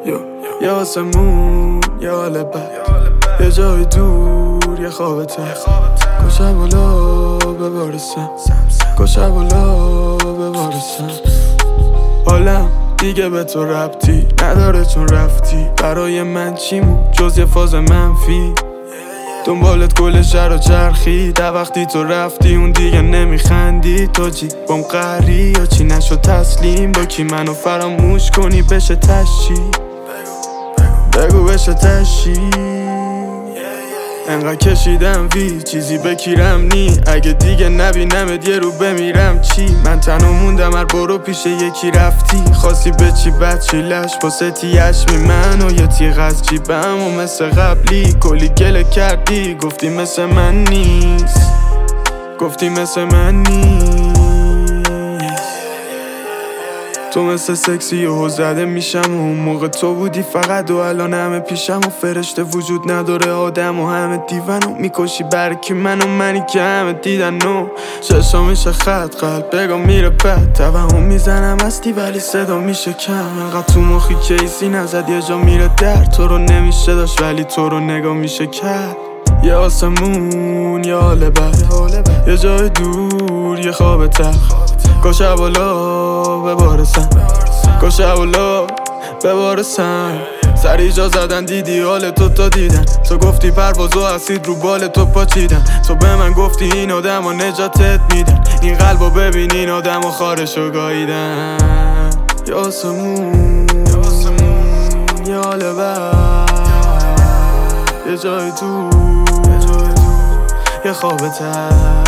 یه آسمون یه حال بد، یه جای دور یه خواب تر. کشم بالا ببارسم، کشم بالا ببارسم. حالم دیگه به تو ربطی نداره چون رفتی. برای من چیمون جز یه فاز منفی، دنبالت کل شهر و چرخی. در وقتی تو رفتی اون دیگه نمیخندی. تو جی بام قهری یا چی نشد تسلیم. با کی منو فراموش کنی بشه تشی، بگو بشه تشی. انقدر کشیدم وی چیزی بکیرم نی. اگه دیگه نبینمت یه رو بمیرم چی؟ من تنها موندم هر برو پیش یکی رفتی. خواستی به چی بچی لش واسه تیشمی منو یه تیغ از جیبم و مثل قبلی کلی گله کردی. گفتی مثل من نیست، گفتی مثل من نیست. تو مثل سکسی و زده میشم و اون موقع تو بودی فقط و الان همه پیشم و فرشته وجود نداره آدم و همه دیوانو میکشی برکی منی که همه دیدن و چشا میشه خط قلب بگم میره بد. توهم میزنم هستی ولی صدا میشه کم. انقدر تو مخی کیسی نزد یه جا میره در. تو رو نمیشه داشت ولی تو رو نگاه میشه کرد. یه آسمون یه حال بد، یه جای دور یه خواب تر. کشم بالا ببارسم، کشم بالا ببارسم. سری جا زدن دیدی حال تو تا دیدن. تو گفتی پروازو اسید رو بال تو پاچیدن. تو به من گفتی این آدم ها نجاتت میدن. این قلبو ببین این آدم ها خارشو گاییدن. یه آسمون یه حال بد، یه جای دور یه خواب تر.